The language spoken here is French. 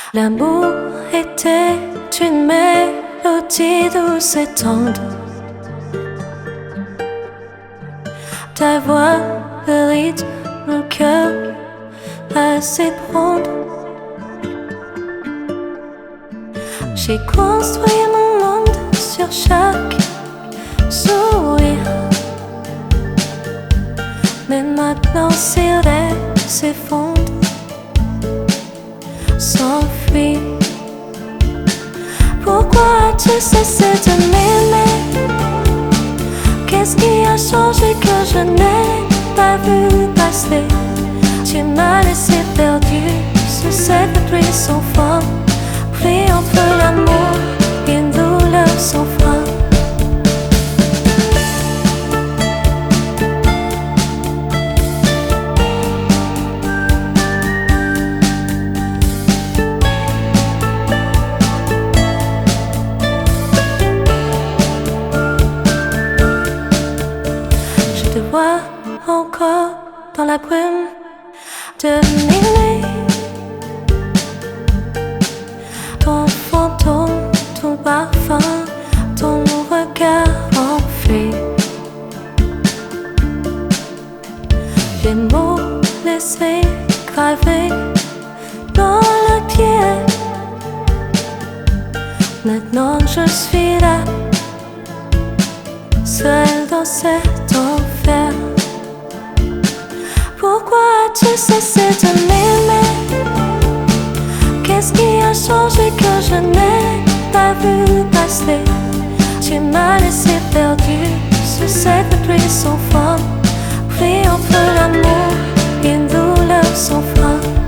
L'amour était une mélodie douce et tendre. Ta voix, le rythme, mon cœur à s'ébranler. J'ai construit mon monde sur chaque sourire. Mais maintenant s'il s'effondre, s'enfuit. Pourquoi as-tu cessé de m'aimer? Qu'est-ce qui a changé que je n'ai pas vu passer? Tu m'as laissé perdu sous cette pluie sans fin, pris entre l'amour et une douleur sans frein. Je te vois encore dans la brume de minuit. Ton fantôme, ton parfum, ton regard enfui. Les mots laissés gravés dans la pierre. Maintenant je suis là, seul dans cet enfer. Pourquoi as-tu cessé de m'aimer? Qu'est-ce qui a changé que je n'ai pas vu passer? Tu m'as laissé perdu sous cette pluie sans fin, pris entre l'amour et une douleur sans frein.